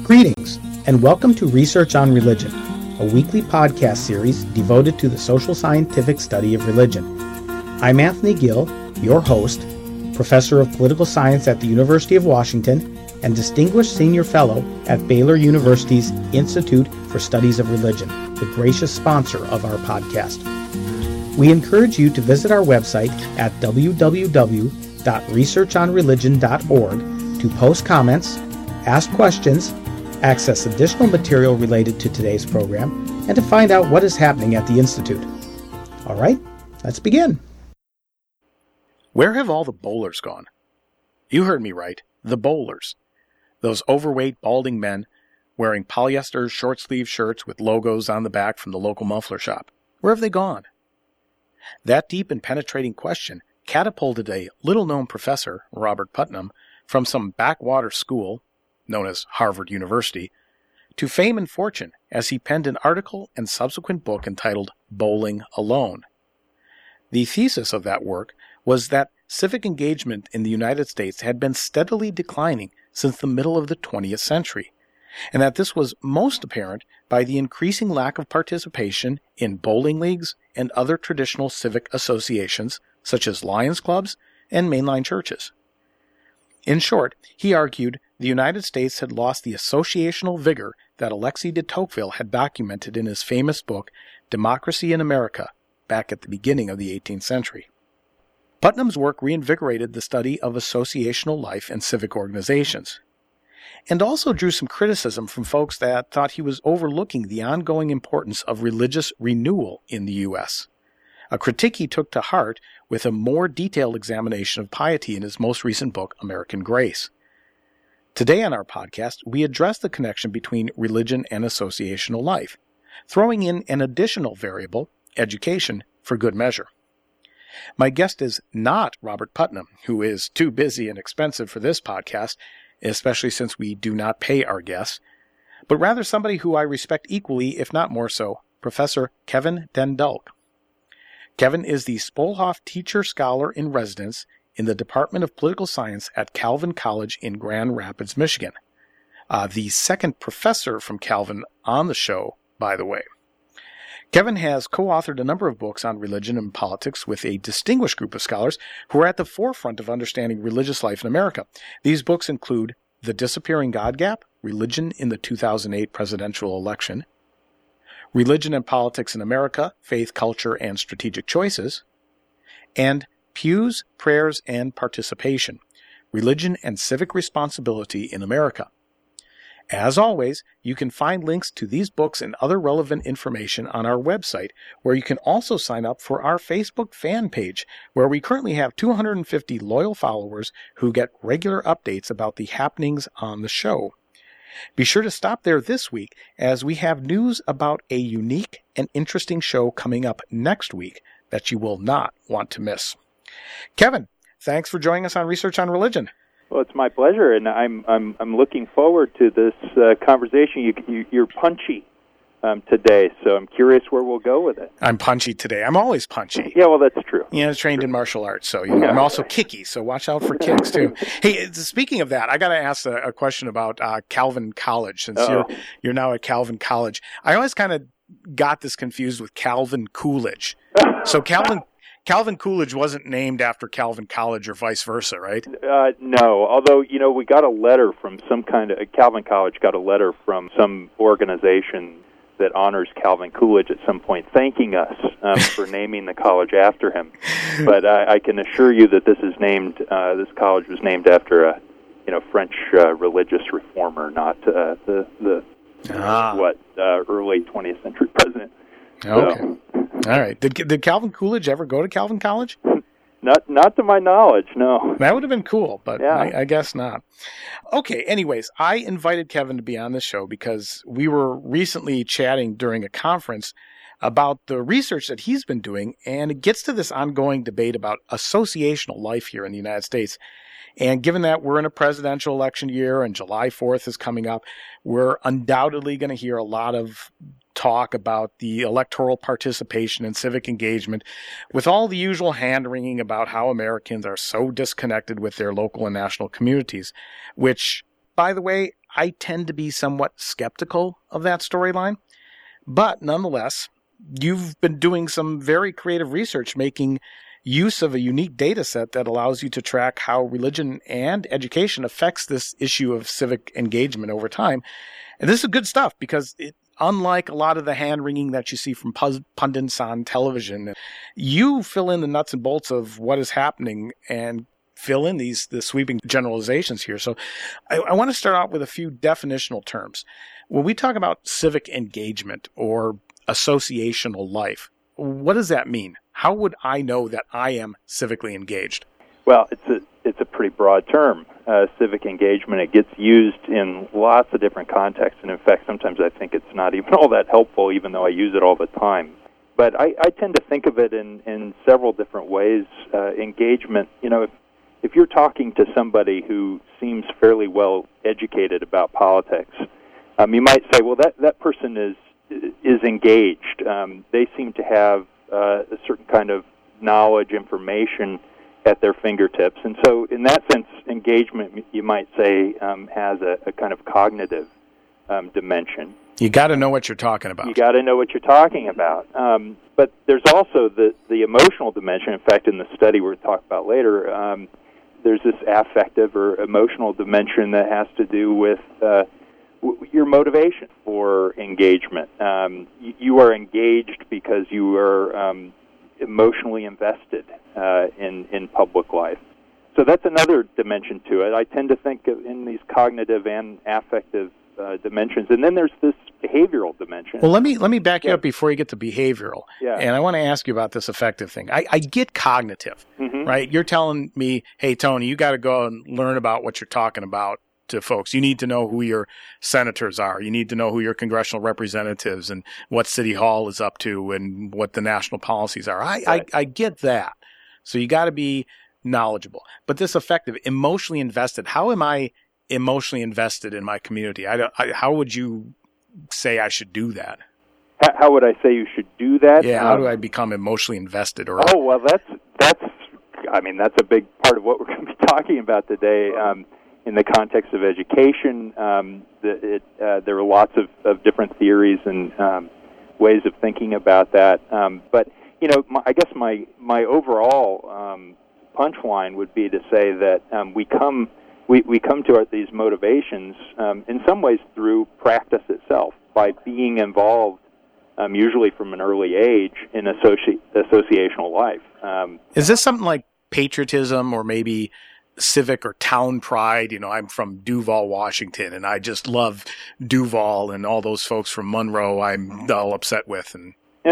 Greetings, and welcome to Research on Religion, a weekly podcast series devoted to the social scientific study of religion. I'm Anthony Gill, your host, Professor of Political Science at the University of Washington, and Distinguished Senior Fellow at Baylor University's Institute for Studies of Religion, the gracious sponsor of our podcast. We encourage you to visit our website at www.researchonreligion.org to post comments, ask questions, access additional material related to today's program, and to find out what is happening at the Institute. All right, let's begin. Where have all the bowlers gone? You heard me right, the bowlers. Those overweight, balding men wearing polyester short-sleeve shirts with logos on the back from the local muffler shop. Where have they gone? That deep and penetrating question catapulted a little-known professor, Robert Putnam, from some backwater school, known as Harvard University, to fame and fortune as he penned an article and subsequent book entitled Bowling Alone. The thesis of that work was that civic engagement in the United States had been steadily declining since the middle of the 20th century, and that this was most apparent by the increasing lack of participation in bowling leagues and other traditional civic associations such as Lions clubs and mainline churches. In short, he argued the United States had lost the associational vigor that Alexis de Tocqueville had documented in his famous book, Democracy in America, back at the beginning of the 18th century. Putnam's work reinvigorated the study of associational life and civic organizations, and also drew some criticism from folks that thought he was overlooking the ongoing importance of religious renewal in the U.S., a critique he took to heart with a more detailed examination of piety in his most recent book, American Grace. Today on our podcast, we address the connection between religion and associational life, throwing in an additional variable, education, for good measure. My guest is not Robert Putnam, who is too busy and expensive for this podcast, especially since we do not pay our guests, but rather somebody who I respect equally, if not more so, Professor Kevin Den Dulk. Kevin is the Spoelhof Teacher Scholar in Residence in the Department of Political Science at Calvin College in Grand Rapids, Michigan. The second professor from Calvin on the show, by the way. Kevin has co-authored a number of books on religion and politics with a distinguished group of scholars who are at the forefront of understanding religious life in America. These books include The Disappearing God Gap, Religion in the 2008 Presidential Election, Religion and Politics in America, Faith, Culture, and Strategic Choices, and Pews, Prayers, and Participation, Religion and Civic Responsibility in America. As always, you can find links to these books and other relevant information on our website, where you can also sign up for our Facebook fan page, where we currently have 250 loyal followers who get regular updates about the happenings on the show. Be sure to stop there this week, as we have news about a unique and interesting show coming up next week that you will not want to miss. Kevin, thanks for joining us on Research on Religion. Well, it's my pleasure, and I'm looking forward to this conversation. You're punchy today, so I'm curious where we'll go with it. I'm punchy today. I'm always punchy. Yeah, well, that's true. Yeah, I was trained in martial arts, so I'm also kicky, so watch out for kicks, too. Hey, speaking of that, I got to ask a question about Calvin College, since you're now at Calvin College. I always kind of got this confused with Calvin Coolidge. So Calvin Coolidge wasn't named after Calvin College or vice versa, right? No, although, we got a letter from Calvin College got a letter from some organization that honors Calvin Coolidge at some point, thanking us for naming the college after him. But I can assure you that this college was named after a French religious reformer, not the early 20th century president. Okay. So, all right. Did Calvin Coolidge ever go to Calvin College? Not to my knowledge, no. That would have been cool, but yeah. I guess not. Okay, anyways, I invited Kevin to be on the show because we were recently chatting during a conference about the research that he's been doing, and it gets to this ongoing debate about associational life here in the United States. And given that we're in a presidential election year and July 4th is coming up, we're undoubtedly going to hear a lot of talk about the electoral participation and civic engagement, with all the usual hand-wringing about how Americans are so disconnected with their local and national communities, which, by the way, I tend to be somewhat skeptical of that storyline. But nonetheless, you've been doing some very creative research, making use of a unique data set that allows you to track how religion and education affects this issue of civic engagement over time. And this is good stuff because unlike a lot of the hand-wringing that you see from pundits on television, you fill in the nuts and bolts of what is happening and fill in the sweeping generalizations here. So I want to start out with a few definitional terms. When we talk about civic engagement or associational life, what does that mean? How would I know that I am civically engaged? Well, it's a pretty broad term, civic engagement. It gets used in lots of different contexts, and in fact, sometimes I think it's not even all that helpful, even though I use it all the time. But I tend to think of it in several different ways. Engagement, if you're talking to somebody who seems fairly well educated about politics, you might say, well, that person is engaged. They seem to have a certain kind of knowledge, information at their fingertips. And so in that sense, engagement, you might say, has a kind of cognitive dimension. You got to know what you're talking about. You got to know what you're talking about. But there's also the emotional dimension. In fact, in the study we're talking about later, there's this affective or emotional dimension that has to do with your motivation for engagement. You are engaged because you are emotionally invested in public life. So that's another dimension to it. I tend to think of in these cognitive and affective dimensions, and then there's this behavioral dimension. Well, let me back you up before you get to behavioral. Yeah. And I want to ask you about this affective thing. I get cognitive, right? You're telling me, hey, Tony, you got to go and learn about what you're talking about to folks. You need to know who your senators are. You need to know who your congressional representatives and what City Hall is up to and what the national policies are. I get that. So you got to be knowledgeable. But this affective, emotionally invested, how am I emotionally invested in my community? How would you say I should do that? How would I say you should do that? Yeah, how do I become emotionally invested? Oh, well, that's a big part of what we're going to be talking about today. In the context of education, there are lots of different theories and ways of thinking about that. But I guess my overall punchline would be to say that we come to these motivations in some ways through practice itself, by being involved, usually from an early age, in associational life. Is this something like patriotism or maybe civic or town pride? I'm from Duval, Washington, and I just love Duval, and all those folks from Monroe I'm all upset with. And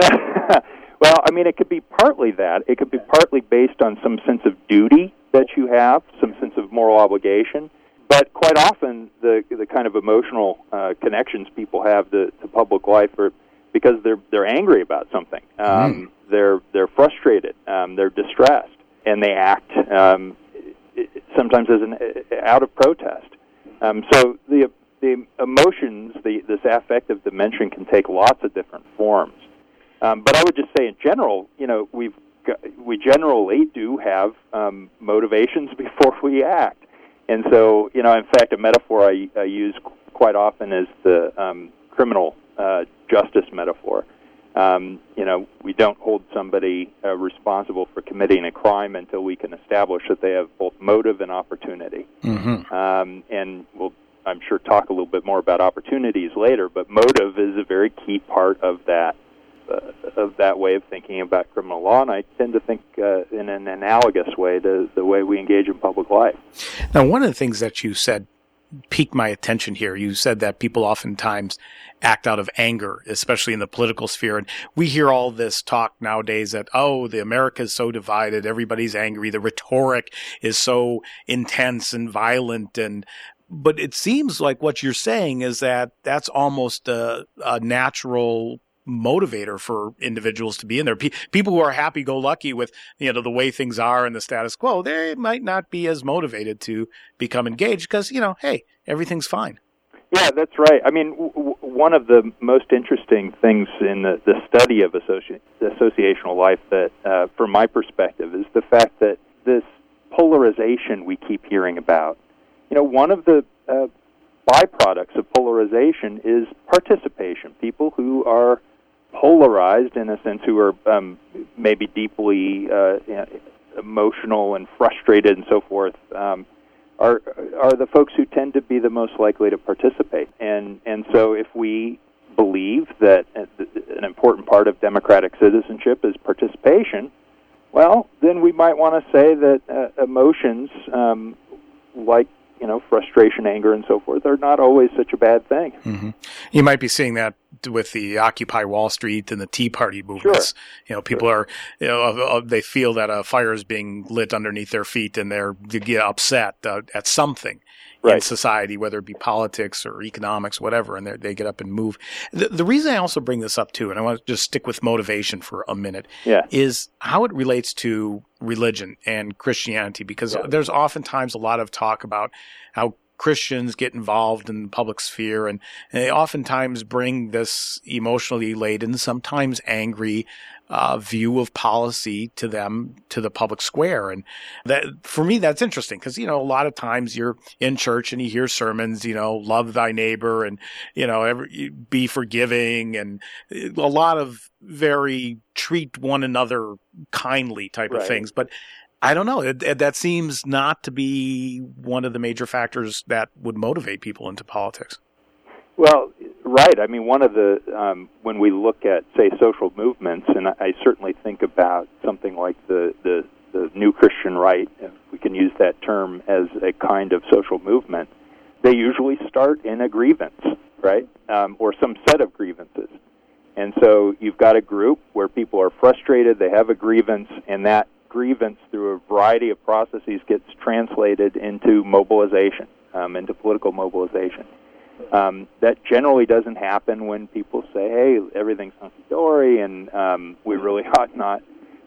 well, it could be partly that. It could be partly based on some sense of duty that you have, some sense of moral obligation. But quite often, the kind of emotional connections people have to public life are because they're angry about something. They're frustrated. They're distressed, and they act sometimes out of protest. So the emotions, this affective dimension, can take lots of different forms. But I would just say, in general, we generally do have motivations before we act. And so, in fact, a metaphor I use quite often is the criminal justice metaphor. We don't hold somebody responsible for committing a crime until we can establish that they have both motive and opportunity. And we'll, I'm sure, talk a little bit more about opportunities later, but motive is a very key part of that way of thinking about criminal law, and I tend to think in an analogous way to the way we engage in public life. Now, one of the things that you said piqued my attention here. You said that people oftentimes act out of anger, especially in the political sphere. And we hear all this talk nowadays that, the America is so divided, everybody's angry, the rhetoric is so intense and violent. But it seems like what you're saying is that that's almost a natural motivator for individuals to be in there. People who are happy-go-lucky with, the way things are and the status quo, they might not be as motivated to become engaged because, hey, everything's fine. Yeah, that's right. One of the most interesting things in the study of associational life that, from my perspective, is the fact that this polarization we keep hearing about. One of the byproducts of polarization is participation. People who are polarized, in a sense, who are maybe deeply emotional and frustrated and so forth, are the folks who tend to be the most likely to participate. And so if we believe that an important part of democratic citizenship is participation, well, then we might want to say that emotions like frustration, anger, and so forth are not always such a bad thing. Mm-hmm. You might be seeing that with the Occupy Wall Street and the Tea Party movements. Sure. People are, they feel that a fire is being lit underneath their feet, and they get upset at something in society, whether it be politics or economics, whatever, and they get up and move. The reason I also bring this up too, and I want to just stick with motivation for a minute, is how it relates to religion and Christianity, because there's oftentimes a lot of talk about how Christians get involved in the public sphere, and they oftentimes bring this emotionally laden, sometimes angry view of policy to the public square. And that, for me, that's interesting because, a lot of times you're in church and you hear sermons, love thy neighbor and, be forgiving, and a lot of very treat one another kindly type of things. But I don't know. That seems not to be one of the major factors that would motivate people into politics. Well, right. I mean, one of the, when we look at, say, social movements, and I certainly think about something like the New Christian Right, if we can use that term as a kind of social movement, they usually start in a grievance, right, or some set of grievances. And so you've got a group where people are frustrated, they have a grievance, and that grievance through a variety of processes gets translated into mobilization, into political mobilization. That generally doesn't happen when people say, hey, everything's hunky-dory and we really ought not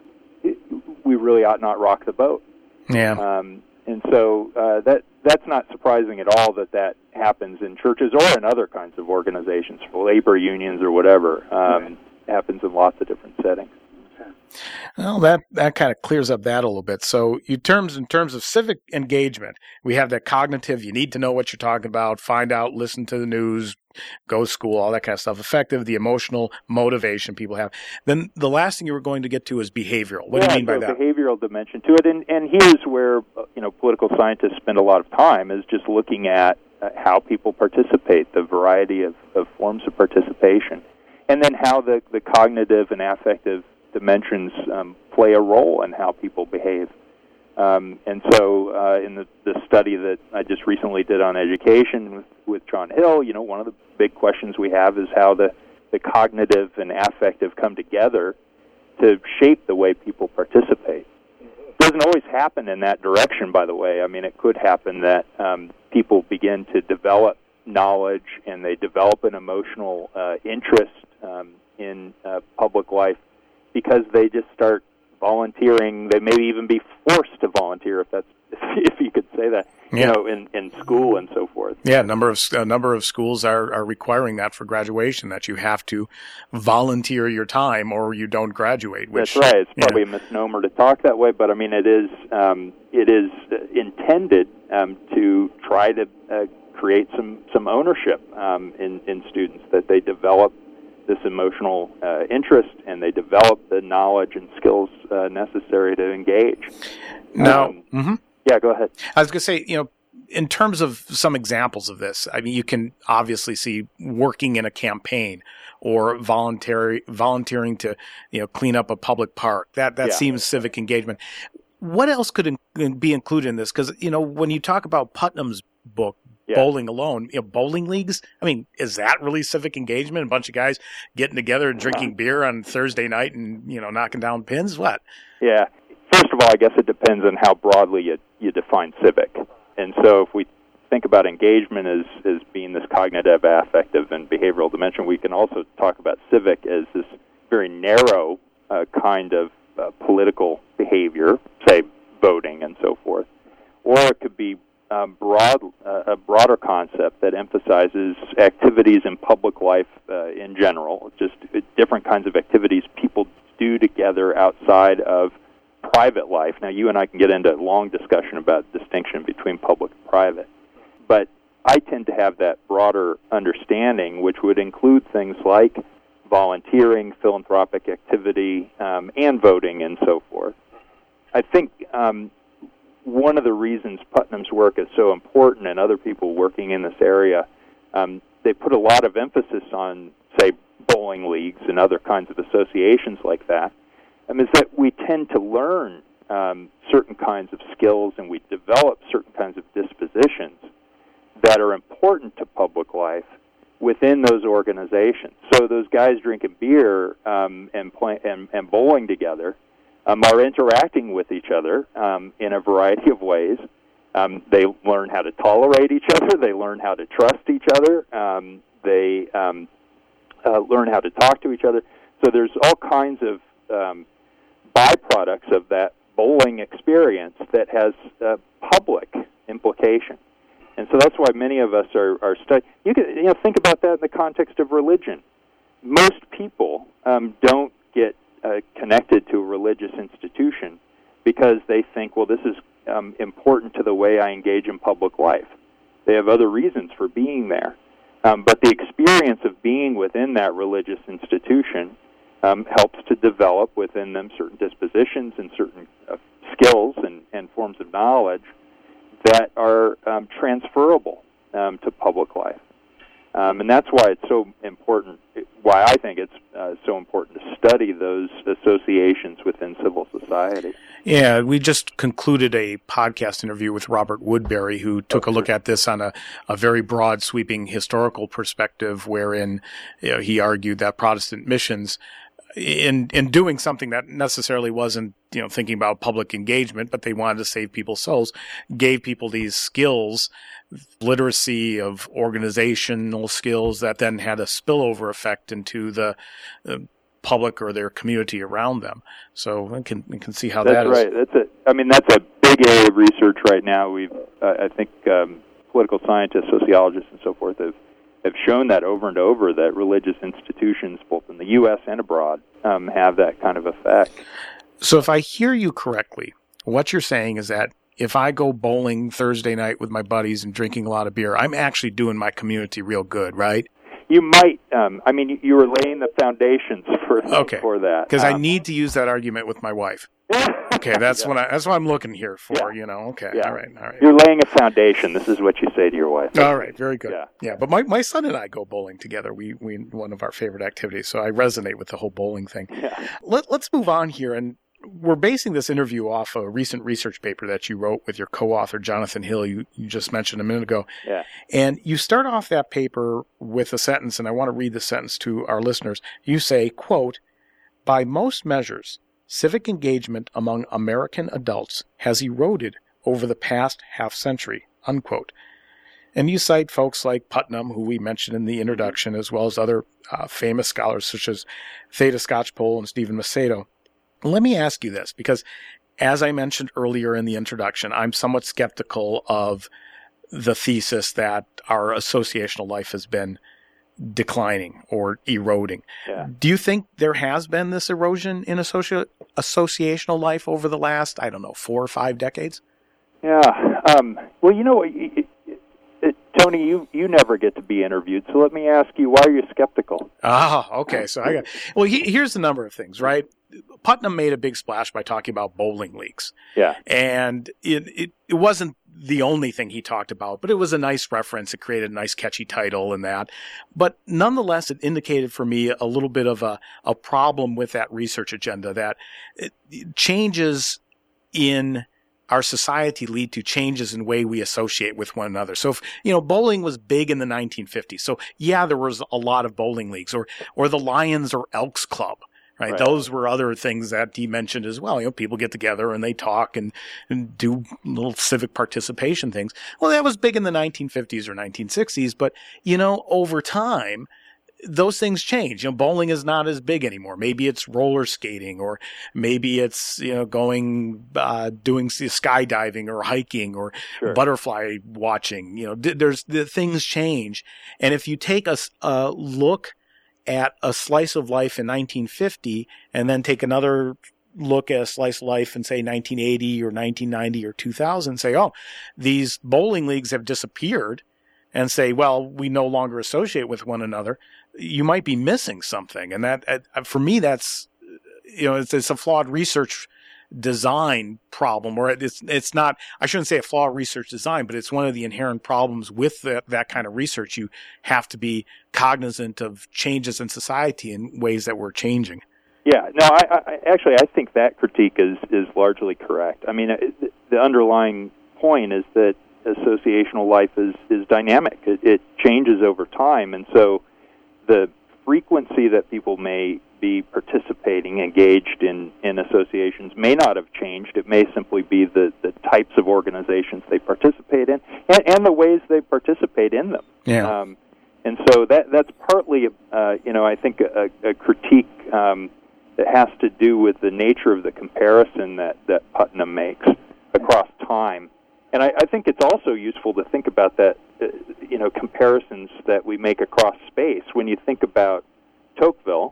rock the boat. Yeah. And so that's not surprising at all that happens in churches or in other kinds of organizations, labor unions or whatever. Happens in lots of different settings. Well, that kind of clears up that a little bit. So in terms of civic engagement, we have that cognitive, you need to know what you're talking about, find out, listen to the news, go to school, all that kind of stuff. Effective, the emotional motivation people have. Then the last thing you were going to get to is behavioral. What do you mean by that? Behavioral dimension to it. And here's where political scientists spend a lot of time, is just looking at how people participate, the variety of forms of participation, and then how the cognitive and affective dimensions play a role in how people behave. And so in the study that I just recently did on education with John Hill, one of the big questions we have is how the cognitive and affective come together to shape the way people participate. It doesn't always happen in that direction, by the way. I mean, it could happen that people begin to develop knowledge and they develop an emotional interest in public life because they just start volunteering. They may even be forced to volunteer, if you could say that, in school and so forth. Yeah, a number of schools are requiring that for graduation, that you have to volunteer your time or you don't graduate. That's right. It's probably a misnomer to talk that way, but I mean it is intended to try to create some ownership in students, that they develop this emotional interest and they develop the knowledge and skills necessary to engage. Now, yeah, go ahead. I was going to say, in terms of some examples of this, I mean, you can obviously see working in a campaign or volunteering to, clean up a public park. That seems civic engagement. What else could be included in this? Because, when you talk about Putnam's book, Bowling Alone, bowling leagues, I mean, is that really civic engagement? A bunch of guys getting together and drinking beer on Thursday night and, knocking down pins? What? Yeah. First of all, I guess it depends on how broadly you define civic. And so if we think about engagement as being this cognitive, affective, and behavioral dimension, we can also talk about civic as this very narrow kind of political behavior, say voting and so forth. Or it could be a broader concept that emphasizes activities in public life in general, just different kinds of activities people do together outside of private life. Now, you and I can get into a long discussion about distinction between public and private, but I tend to have that broader understanding, which would include things like volunteering, philanthropic activity, and voting, and so forth. I think one of the reasons Putnam's work is so important, and other people working in this area, they put a lot of emphasis on, say, bowling leagues and other kinds of associations like that, is that we tend to learn certain kinds of skills, and we develop certain kinds of dispositions that are important to public life within those organizations. So those guys drinking beer and bowling together are interacting with each other in a variety of ways. They learn how to tolerate each other. They learn how to trust each other. They learn how to talk to each other. So there's all kinds of byproducts of that bowling experience that has public implication. And so that's why many of us are studying. You can think about that in the context of religion. Most people don't get connected to a religious institution because they think, well, this is important to the way I engage in public life. They have other reasons for being there. But the experience of being within that religious institution helps to develop within them certain dispositions and certain skills and forms of knowledge that are transferable to public life. And that's why it's so important, why I think it's so important to study those associations within civil society. Yeah, we just concluded a podcast interview with Robert Woodbury, who took a look at this on a very broad, sweeping historical perspective, wherein he argued that Protestant missions, in doing something that necessarily wasn't, thinking about public engagement, but they wanted to save people's souls, gave people these skills, literacy of organizational skills that then had a spillover effect into the public or their community around them. So I can see how that is. That's right. That's a big area of research right now. I think political scientists, sociologists, and so forth have shown that over and over, that religious institutions, both in the U.S. and abroad, have that kind of effect. So if I hear you correctly, what you're saying is that if I go bowling Thursday night with my buddies and drinking a lot of beer, I'm actually doing my community real good, right? You might. You were laying the foundations for that. Because I need to use that argument with my wife. Okay, that's what I'm looking here for. Yeah. Okay, yeah. All right. You're laying a foundation. This is what you say to your wife. All right, very good. Yeah. But my son and I go bowling together. We one of our favorite activities. So I resonate with the whole bowling thing. Yeah. Let's move on here, and we're basing this interview off a recent research paper that you wrote with your co-author, Jonathan Hill, you just mentioned a minute ago. Yeah. And you start off that paper with a sentence, and I want to read the sentence to our listeners. You say, quote, "By most measures, civic engagement among American adults has eroded over the past half-century," unquote. And you cite folks like Putnam, who we mentioned in the introduction, as well as other famous scholars such as Theda Skocpol and Stephen Macedo. Let me ask you this, because as I mentioned earlier in the introduction, I'm somewhat skeptical of the thesis that our associational life has been declining or eroding. Yeah. Do you think there has been this erosion in associational life over the last, 4 or 5 decades? Yeah. Well, Tony, you never get to be interviewed, so let me ask you, why are you skeptical? Okay. So here's the number of things, right? Putnam made a big splash by talking about bowling leagues. Yeah. And it wasn't the only thing he talked about, but it was a nice reference. It created a nice catchy title and that. But nonetheless, it indicated for me a little bit of a problem with that research agenda, that changes in our society lead to changes in the way we associate with one another. So if, bowling was big in the 1950s. So yeah, there was a lot of bowling leagues or the Lions or Elks Club. Right. Those were other things that he mentioned as well. People get together and they talk and do little civic participation things. Well, that was big in the 1950s or 1960s, but, over time, those things change. Bowling is not as big anymore. Maybe it's roller skating, or maybe it's, doing skydiving or hiking or butterfly watching. The things change. And if you take a look at a slice of life in 1950 and then take another look at a slice of life in, say, 1980 or 1990 or 2000, say, these bowling leagues have disappeared. and say, well, we no longer associate with one another, you might be missing something. And that, for me, that's, it's a flawed research design problem, or it's not, I shouldn't say a flawed research design, but it's one of the inherent problems with that kind of research. You have to be cognizant of changes in society in ways that we're changing. Yeah, no, I think that critique is largely correct. I mean, the underlying point is that associational life is dynamic. It changes over time, and so the frequency that people may be participating, engaged in associations may not have changed. It may simply be the types of organizations they participate in and the ways they participate in them. Yeah. And so that's partly, I think a critique that has to do with the nature of the comparison that Putnam makes across time. And I think it's also useful to think about that, comparisons that we make across space. When you think about Tocqueville,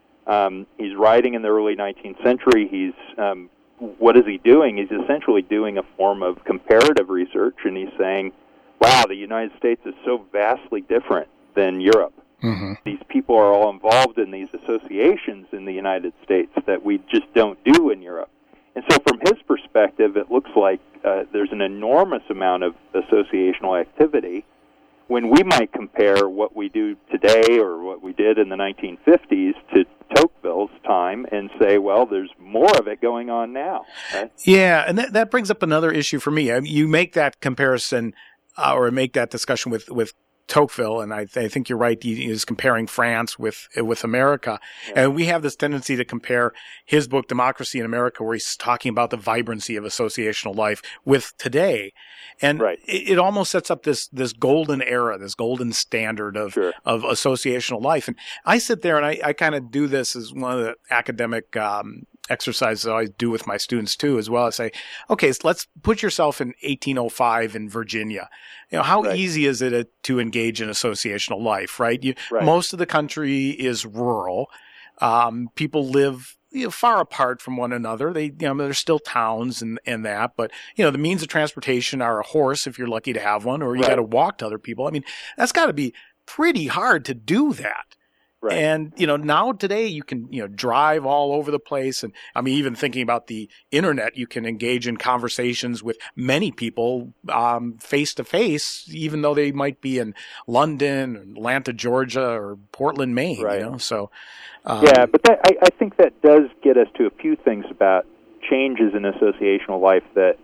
he's writing in the early 19th century. What is he doing? He's essentially doing a form of comparative research, and he's saying, wow, the United States is so vastly different than Europe. Mm-hmm. These people are all involved in these associations in the United States that we just don't do in Europe. And so from his perspective, it looks like there's an enormous amount of associational activity when we might compare what we do today or what we did in the 1950s to Tocqueville's time and say, well, there's more of it going on now. Right? Yeah, and that brings up another issue for me. I mean, you make that comparison or make that discussion with Tocqueville, and I think you're right. He is comparing France with America, yeah. And we have this tendency to compare his book Democracy in America, where he's talking about the vibrancy of associational life, with today, and right. it almost sets up this golden era, this golden standard of sure. of associational life. And I sit there and I kind of do this as one of the academic exercises I do with my students too, as well. I say, okay, so let's put yourself in 1805 in Virginia. How right. easy is it to engage in associational life, right? Right. Most of the country is rural. People live far apart from one another. There's still towns and that, but the means of transportation are a horse if you're lucky to have one, or you right. got to walk to other people. I mean, that's got to be pretty hard to do that. Right. And, now today you can, drive all over the place. And I mean, even thinking about the internet, you can engage in conversations with many people, face to face, even though they might be in London, Atlanta, Georgia, or Portland, Maine, right. So, yeah, but I think that does get us to a few things about changes in associational life that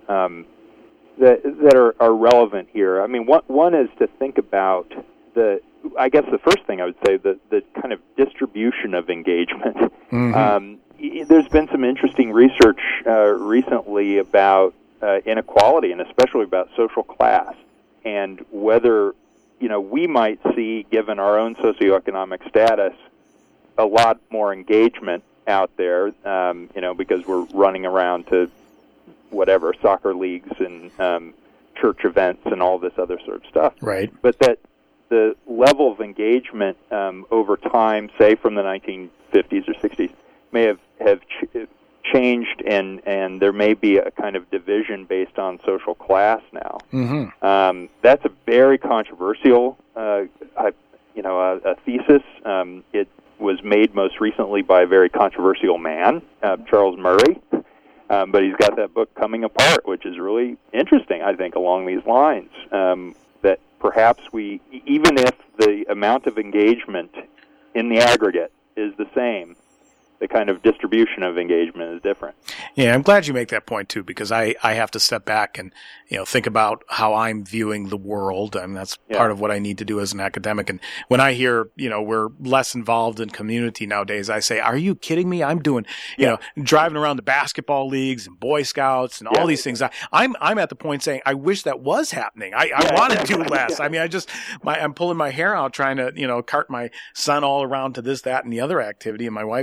are relevant here. I mean, one is to think about I guess the first thing I would say, the kind of distribution of engagement. Mm-hmm. There's been some interesting research recently about inequality, and especially about social class, and whether we might see, given our own socioeconomic status, a lot more engagement out there, because we're running around to whatever soccer leagues and church events and all this other sort of stuff. Right. But that the level of engagement over time, say from the 1950s or 60s, may have changed, and there may be a kind of division based on social class now. Mm-hmm. That's a very controversial, a thesis. It was made most recently by a very controversial man, Charles Murray, but he's got that book Coming Apart, which is really interesting, I think, along these lines. That perhaps even if the amount of engagement in the aggregate is the same, the kind of distribution of engagement is different. Yeah, I'm glad you make that point too, because I have to step back and think about how I'm viewing the world. I mean, that's part of what I need to do as an academic. And when I hear we're less involved in community nowadays, I say, are you kidding me? I'm doing driving around the basketball leagues and Boy Scouts and all these things. I'm at the point saying I wish that was happening. I want to do less. I mean, I'm pulling my hair out trying to cart my son all around to this, that, and the other activity, and my wife and I can only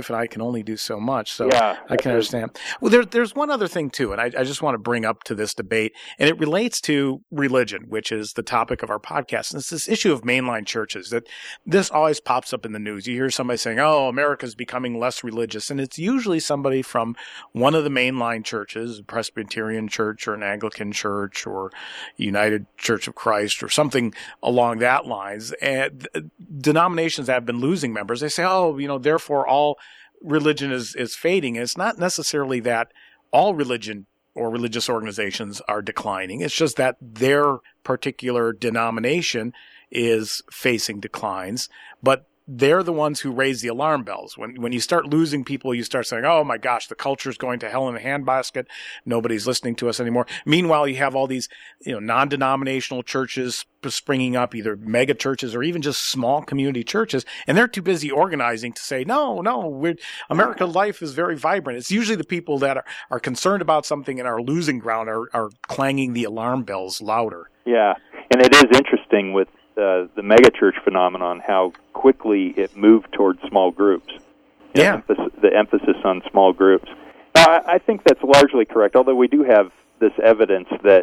only do so much. So yeah, I can understand. Well, there's one other thing too, and I just want to bring up to this debate, and it relates to religion, which is the topic of our podcast. And it's this issue of mainline churches that this always pops up in the news. You hear somebody saying, "Oh, America's becoming less religious," and it's usually somebody from one of the mainline churches, a Presbyterian church or an Anglican church or United Church of Christ or something along that lines. And denominations that have been losing members, they say, "Oh, therefore all religion is fading." And it's not necessarily that all religion or religious organizations are declining. It's just that their particular denomination is facing declines, but they're the ones who raise the alarm bells. When you start losing people, you start saying, "Oh my gosh, the culture's going to hell in a handbasket. Nobody's listening to us anymore." Meanwhile, you have all these, non-denominational churches springing up, either mega churches or even just small community churches, and they're too busy organizing to say, "No, American life is very vibrant." It's usually the people that are concerned about something and are losing ground are clanging the alarm bells louder. Yeah, and it is interesting with the megachurch phenomenon, how quickly it moved towards small groups. The emphasis on small groups. Now, I think that's largely correct, although we do have this evidence that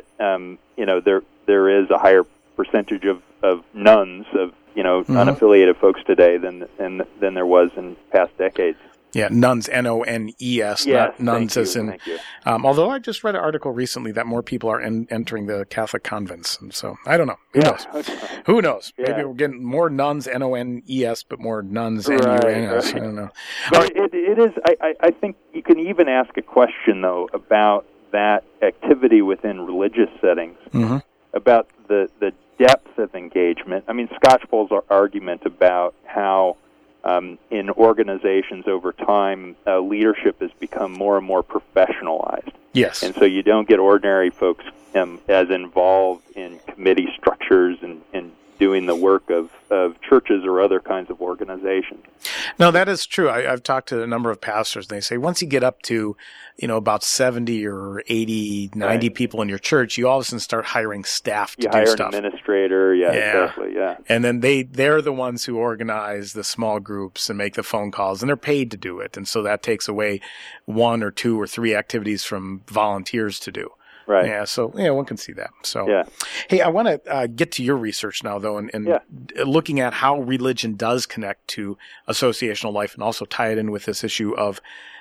there is a higher percentage of nuns, of unaffiliated folks today than there was in past decades. Yeah, nuns, N-O-N-E-S, yes, not nuns as in. Thank you. Although I just read an article recently that more people are entering the Catholic convents, and so I don't know. Who knows? Okay. Who knows? Yeah. Maybe we're getting more nuns, N-O-N-E-S, but more nuns, N-U-N-S. Right. I don't know. But it is. I think you can even ask a question though about that activity within religious settings, about the depth of engagement. I mean, Skocpol's argument about how in organizations over time, leadership has become more and more professionalized. Yes. And so you don't get ordinary folks as involved in committee structures and doing the work of churches or other kinds of organizations. No, that is true. I've talked to a number of pastors, and they say once you get up to, about 70 or 80, 90 people in your church, you all of a sudden start hiring staff to do stuff. You hire an administrator, exactly, yeah. And then they're the ones who organize the small groups and make the phone calls, and they're paid to do it. And so that takes away 1 or 2 or 3 activities from volunteers to do. Right. Yeah. So, one can see that. So, Hey, I want to get to your research now, though, and looking at how religion does connect to associational life, and also tie it in with this issue of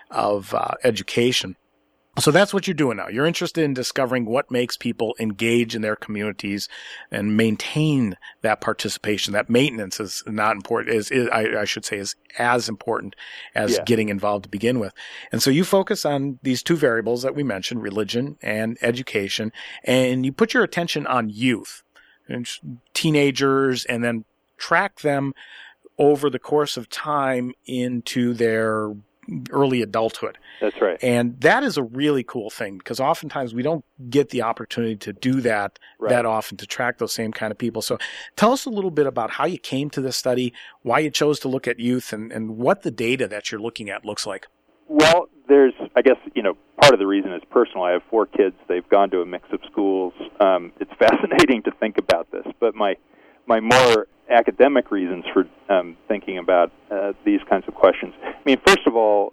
education. So that's what you're doing now. You're interested in discovering what makes people engage in their communities and maintain that participation. That maintenance is not important. I should say is as important as getting involved to begin with. And so you focus on these 2 variables that we mentioned, religion and education, and you put your attention on youth and teenagers, and then track them over the course of time into their early adulthood. That's right. And that is a really cool thing, because oftentimes we don't get the opportunity to do that that often, to track those same kind of people. So tell us a little bit about how you came to this study, why you chose to look at youth, and what the data that you're looking at looks like. Well, I guess, part of the reason is personal. I have 4 kids. They've gone to a mix of schools. It's fascinating to think about this, but my more academic reasons for thinking about these kinds of questions. I mean, first of all,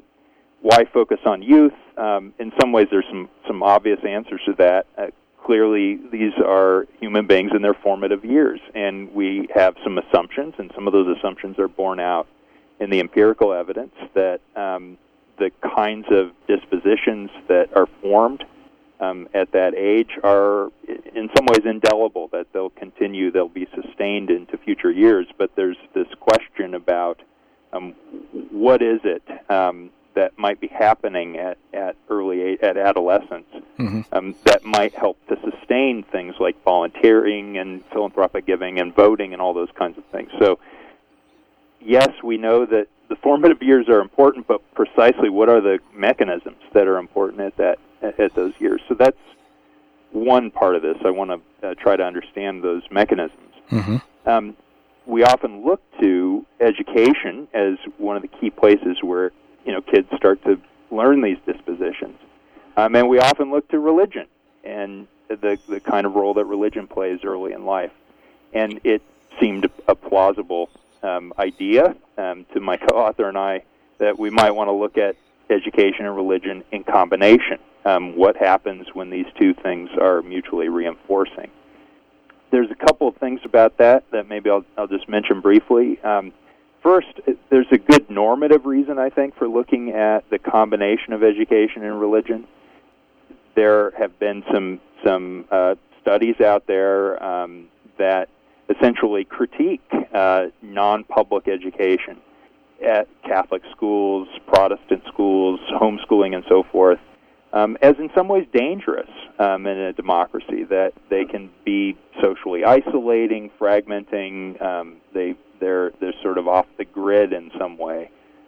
why focus on youth? In some ways, there's some obvious answers to that. Clearly, these are human beings in their formative years, and we have some assumptions, and some of those assumptions are borne out in the empirical evidence that the kinds of dispositions that are formed at that age are in some ways indelible, that they'll be sustained into future years. But there's this question about what is it that might be happening at adolescence that might help to sustain things like volunteering and philanthropic giving and voting and all those kinds of things. So yes, we know that the formative years are important, but precisely what are the mechanisms that are important at those years? So that's one part of this. I want to try to understand those mechanisms. We often look to education as one of the key places where kids start to learn these dispositions, and we often look to religion and the kind of role that religion plays early in life. And it seemed a plausible idea to my co-author and I that we might want to look at education and religion in combination. What happens when these two things are mutually reinforcing? There's a couple of things about that maybe I'll just mention briefly. First, there's a good normative reason, I think, for looking at the combination of education and religion. There have been some studies out there that essentially critique non-public education at Catholic schools, Protestant schools, homeschooling, and so forth, as in some ways dangerous in a democracy, that they can be socially isolating, fragmenting, they're sort of off the grid in some way,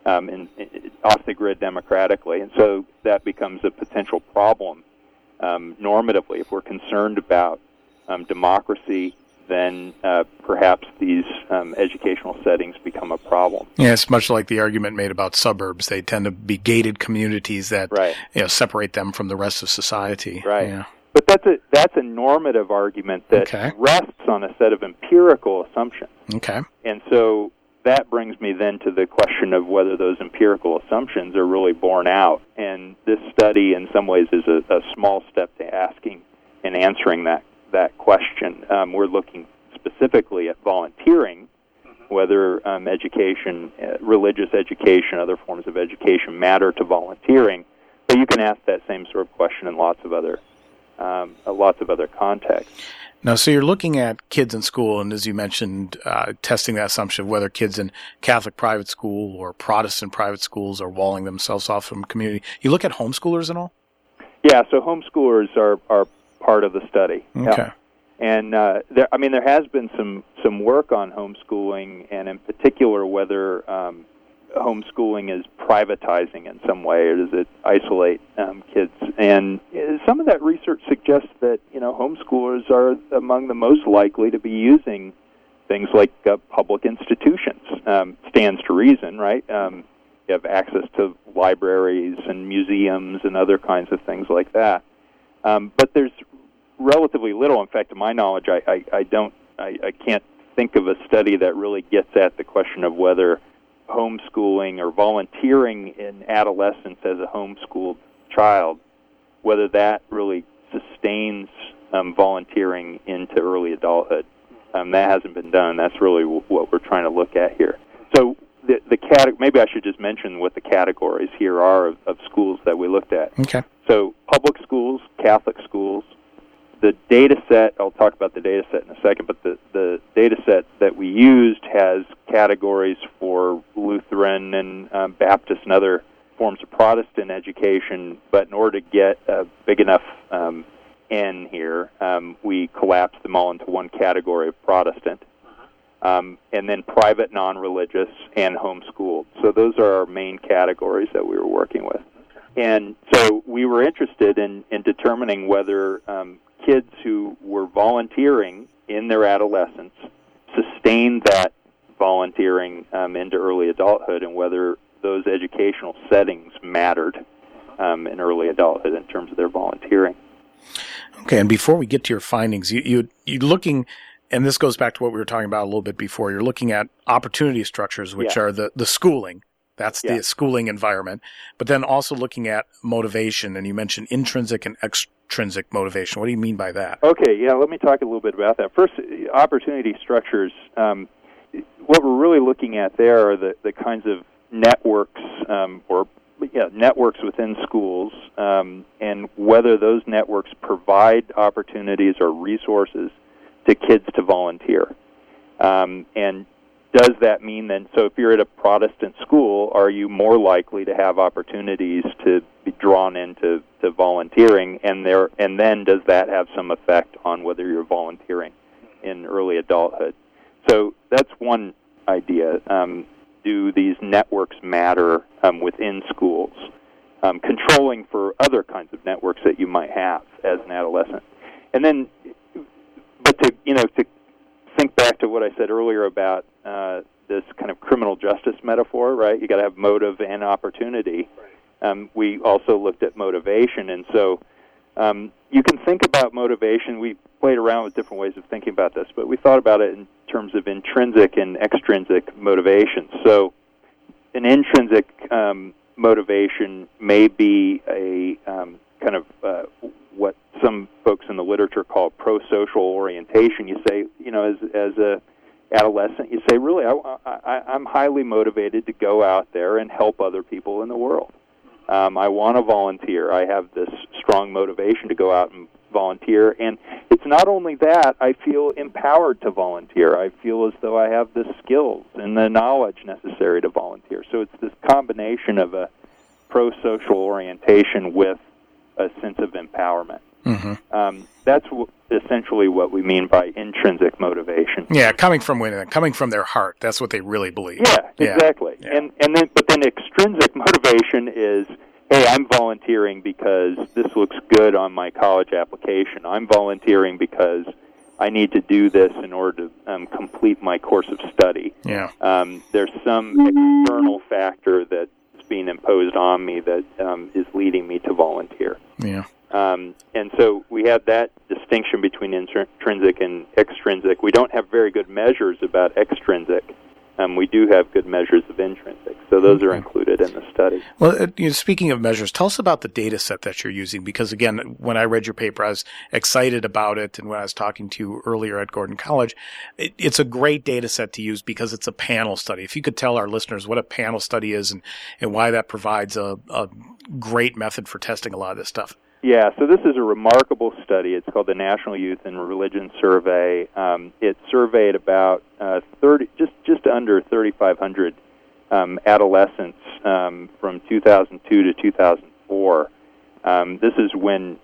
off the grid democratically, and so that becomes a potential problem normatively. If we're concerned about democracy, then perhaps these educational settings become a problem. Yeah, it's much like the argument made about suburbs. They tend to be gated communities that separate them from the rest of society. Right. Yeah. But that's a normative argument that rests on a set of empirical assumptions. Okay. And so that brings me then to the question of whether those empirical assumptions are really borne out. And this study, in some ways, is a small step to asking and answering that question. We're looking specifically at volunteering, whether education, religious education, other forms of education matter to volunteering. But you can ask that same sort of question in lots of other contexts. Now, so you're looking at kids in school, and as you mentioned, testing that assumption of whether kids in Catholic private school or Protestant private schools are walling themselves off from community. You look at homeschoolers and all? Yeah, so homeschoolers are part of the study. Okay. Yeah. And there has been some work on homeschooling, and in particular whether homeschooling is privatizing in some way, or does it isolate kids? And some of that research suggests that homeschoolers are among the most likely to be using things like public institutions. Stands to reason, right? You have access to libraries and museums and other kinds of things like that. But there's relatively little. In fact, to my knowledge, I can't think of a study that really gets at the question of whether homeschooling or volunteering in adolescence as a homeschooled child, whether that really sustains volunteering into early adulthood. That hasn't been done. That's really what we're trying to look at here. So maybe I should just mention what the categories here are of schools that we looked at. Okay. So public schools, Catholic schools. The data set, I'll talk about the data set in a second, but the data set that we used has categories for Lutheran and Baptist and other forms of Protestant education, but in order to get a big enough N here, we collapsed them all into one category of Protestant, and then private non-religious and homeschooled. So those are our main categories that we were working with. And so we were interested in determining whether kids who were volunteering in their adolescence sustained that volunteering into early adulthood, and whether those educational settings mattered in early adulthood in terms of their volunteering. Okay, and before we get to your findings, you're looking, and this goes back to what we were talking about a little bit before, you're looking at opportunity structures, which are the schooling. That's the schooling environment. But then also looking at motivation, and you mentioned intrinsic and extrinsic motivation. What do you mean by that? Okay, let me talk a little bit about that. First, opportunity structures. What we're really looking at there are the kinds of networks networks within schools, and whether those networks provide opportunities or resources to kids to volunteer. And does that mean then, so if you're at a Protestant school, are you more likely to have opportunities to be drawn into volunteering, and then does that have some effect on whether you're volunteering in early adulthood? So that's one idea. Do these networks matter within schools? Controlling for other kinds of networks that you might have as an adolescent. And then, but to think back to what I said earlier about this kind of criminal justice metaphor, right? You got to have motive and opportunity. Right. We also looked at motivation, and so you can think about motivation. We played around with different ways of thinking about this, but we thought about it in terms of intrinsic and extrinsic motivation. So an intrinsic motivation may be a kind of what some folks in the literature call pro-social orientation. You say, as a adolescent, you say, really, I'm highly motivated to go out there and help other people in the world. I want to volunteer. I have this strong motivation to go out and volunteer. And it's not only that, I feel empowered to volunteer. I feel as though I have the skills and the knowledge necessary to volunteer. So it's this combination of a pro-social orientation with a sense of empowerment. Mm-hmm. That's essentially what we mean by intrinsic motivation. Yeah, coming from within, coming from their heart. That's what they really believe. Yeah, exactly. Yeah. But then extrinsic motivation is, hey, I'm volunteering because this looks good on my college application. I'm volunteering because I need to do this in order to complete my course of study. Yeah. There's some external factor that's being imposed on me that is leading me to volunteer. Yeah. And so we have that distinction between intrinsic and extrinsic. We don't have very good measures about extrinsic. We do have good measures of intrinsic. So those are included in the study. Well, speaking of measures, tell us about the data set that you're using, because, again, when I read your paper, I was excited about it, and when I was talking to you earlier at Gordon College, it's a great data set to use because it's a panel study. If you could tell our listeners what a panel study is and why that provides a great method for testing a lot of this stuff. Yeah, so this is a remarkable study. It's called the National Youth and Religion Survey. It surveyed about just under 3,500 adolescents from 2002 to 2004. This is when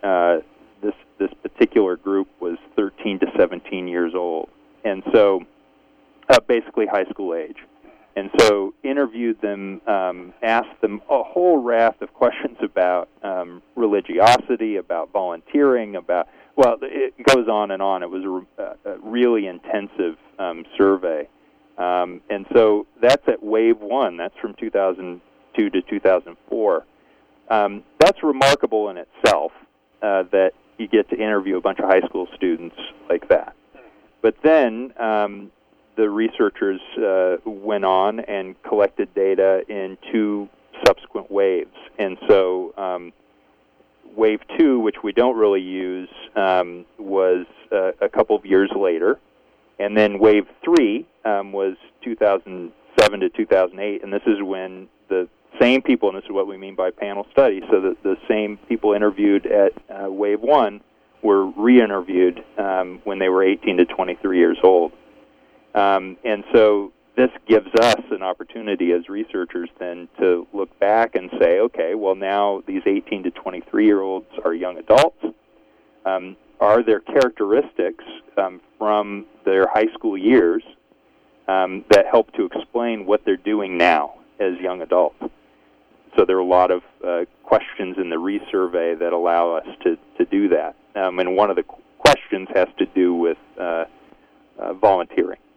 this particular group was 13 to 17 years old, and so basically high school age. And so interviewed them, asked them a whole raft of questions about religiosity, about volunteering, it goes on and on. It was a really intensive survey. And so that's at wave one. That's from 2002 to 2004. That's remarkable in itself, that you get to interview a bunch of high school students like that. But then the researchers went on and collected data in two subsequent waves. And so wave two, which we don't really use, was a couple of years later. And then wave three was 2007 to 2008, and this is when the same people, and this is what we mean by panel study, so the same people interviewed at wave one were re-interviewed when they were 18 to 23 years old. And so this gives us an opportunity as researchers then to look back and say, okay, well now these 18 to 23-year-olds are young adults. Are there characteristics from their high school years that help to explain what they're doing now as young adults? So there are a lot of questions in the resurvey that allow us to do that. And one of the questions has to do with volunteering.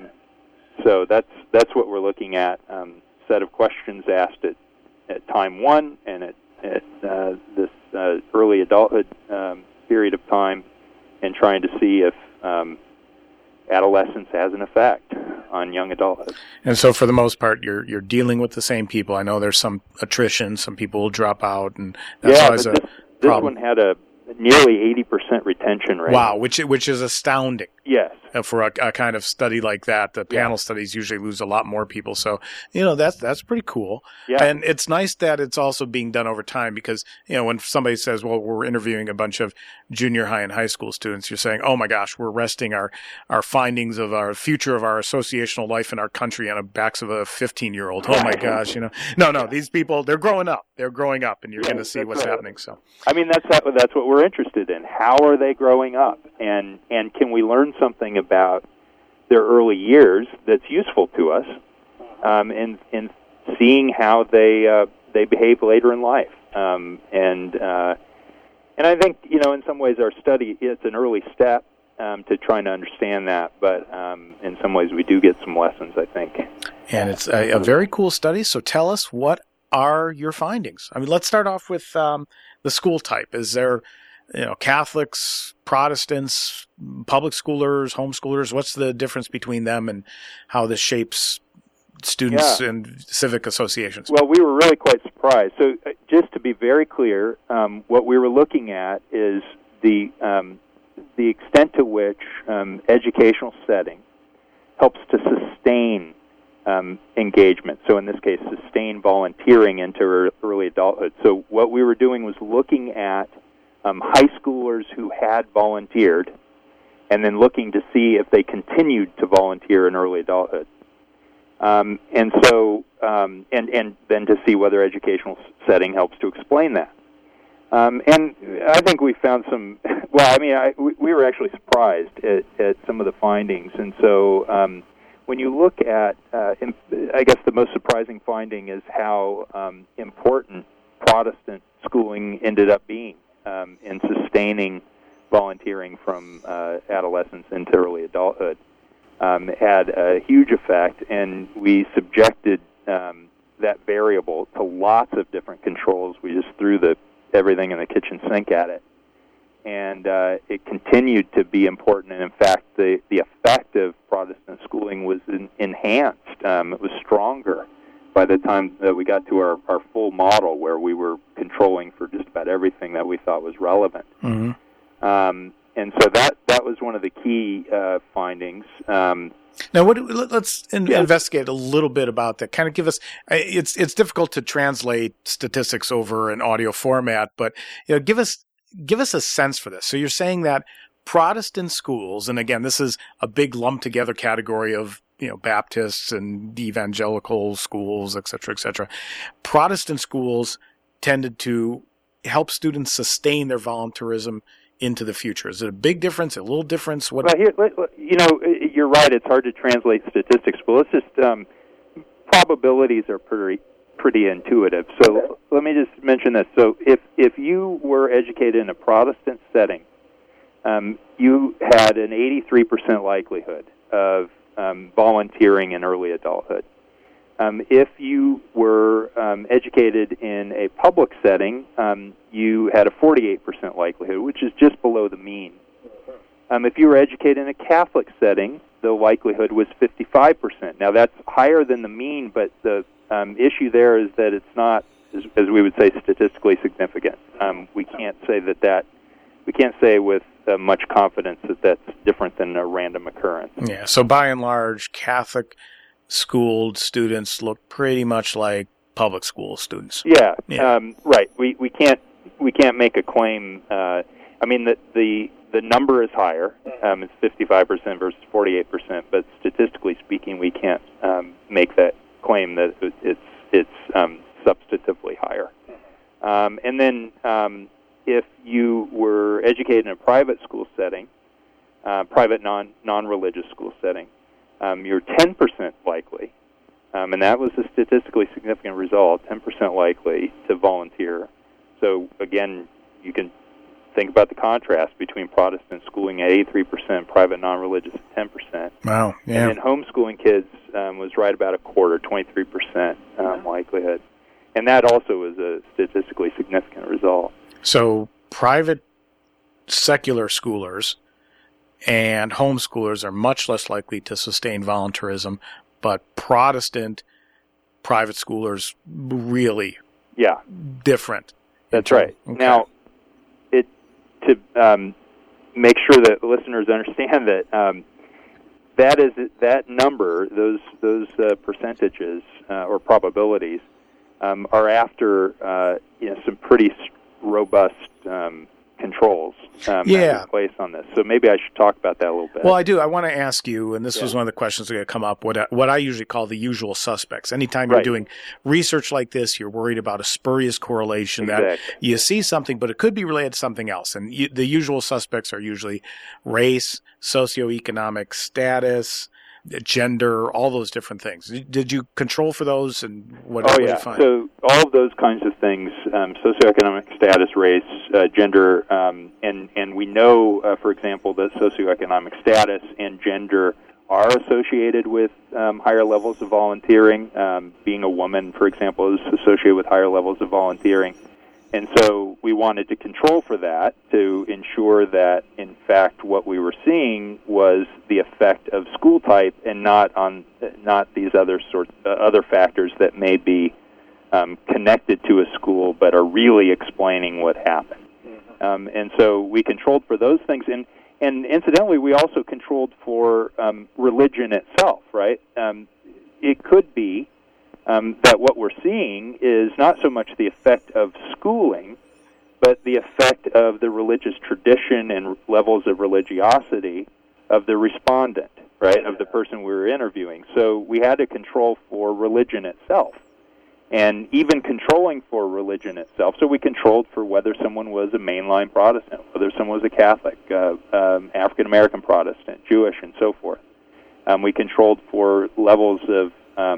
So that's what we're looking at. Set of questions asked at time one and at this early adulthood period of time, and trying to see if adolescence has an effect on young adulthood. And so, for the most part, you're dealing with the same people. I know there's some attrition; some people will drop out, and that's always a problem. This one had a nearly 80% retention rate. Wow, which is astounding. Yes. For a kind of study like that, the panel studies usually lose a lot more people. So, that's pretty cool. Yeah. And it's nice that it's also being done over time because, when somebody says, well, we're interviewing a bunch of junior high and high school students, you're saying, oh my gosh, we're resting our findings of our future of our associational life in our country on the backs of a 15-year-old. Oh my gosh, No, these people, they're growing up. They're growing up, and you're going to see what's happening. So, I mean, that's what we're interested in. How are they growing up? And can we learn something about their early years that's useful to us in seeing how they behave later in life? And I think, in some ways our study is an early step to trying to understand that, but in some ways we do get some lessons, I think. And it's a very cool study, so tell us, what are your findings? I mean, let's start off with the school type. Is there Catholics, Protestants, public schoolers, homeschoolers? What's the difference between them and how this shapes students and civic associations? Well, we were really quite surprised. So just to be very clear, what we were looking at is the extent to which educational setting helps to sustain engagement. So in this case, sustain volunteering into early adulthood. So what we were doing was looking at high schoolers who had volunteered and then looking to see if they continued to volunteer in early adulthood. And then to see whether educational setting helps to explain that. And I think we found some, we were actually surprised at some of the findings. And so when you look at, I guess the most surprising finding is how important Protestant schooling ended up being in sustaining volunteering from adolescence into early adulthood. Had a huge effect, and we subjected that variable to lots of different controls. We just threw everything in the kitchen sink at it, and it continued to be important. And in fact, the effect of Protestant schooling was enhanced. It was stronger by the time that we got to our full model, where we were controlling for just about everything that we thought was relevant. Mm-hmm. And so that was one of the key findings. Now, let's investigate a little bit about that. Kind of give us. It's difficult to translate statistics over an audio format, but give us a sense for this. So you're saying that Protestant schools, and again, this is a big lumped together category of Baptists and evangelical schools, et cetera, Protestant schools tended to help students sustain their volunteerism into the future. Is it a big difference, a little difference? Well, you're right. It's hard to translate statistics, but let's just probabilities are pretty intuitive. So let me just mention this. So if you were educated in a Protestant setting, you had an 83% likelihood of volunteering in early adulthood. If you were educated in a public setting, you had a 48% likelihood, which is just below the mean. If you were educated in a Catholic setting, the likelihood was 55%. Now, that's higher than the mean, but the issue there is that it's not, as we would say, statistically significant. We can't say we can't say with much confidence that that's different than a random occurrence. Yeah, so by and large, Catholic schooled students look pretty much like public school students. Yeah. Right. We can't make a claim. The number is higher. It's 55% versus 48%, but statistically speaking, we can't make that claim that it's substantively higher. And then if you were educated in a private school setting, private non-religious school setting, you're 10% likely, and that was a statistically significant result, 10% likely to volunteer. So again, you can think about the contrast between Protestant schooling at 83%, private non-religious at 10%. Wow, yeah. And then homeschooling kids was right about a quarter, 23% likelihood. And that also was a statistically significant result. So private secular schoolers and homeschoolers are much less likely to sustain volunteerism, but Protestant private schoolers really different. That's right. Okay. Now, to make sure that listeners understand that that number, those percentages or probabilities, are after some pretty robust controls in place on this. So maybe I should talk about that a little bit. Well, I do. I want to ask you, and this was one of the questions that are going to come up, what I usually call the usual suspects. Anytime you're doing research like this, you're worried about a spurious correlation that you see something, but it could be related to something else. And the usual suspects are usually race, socioeconomic status, gender, all those different things. Did you control for those, and what did you find? So all of those kinds of things, socioeconomic status, race, gender, and we know, for example, that socioeconomic status and gender are associated with higher levels of volunteering. Being a woman, for example, is associated with higher levels of volunteering. And so we wanted to control for that to ensure that, in fact, what we were seeing was the effect of school type and not not these other factors that may be connected to a school but are really explaining what happened. And so we controlled for those things, and incidentally, we also controlled for religion itself, right? It could be that what we're seeing is not so much the effect of schooling, but the effect of the religious tradition and levels of religiosity of the respondent, right, of the person we were interviewing. So we had to control for religion itself. And even controlling for religion itself, so we controlled for whether someone was a mainline Protestant, whether someone was a Catholic, African-American Protestant, Jewish, and so forth. We controlled for levels of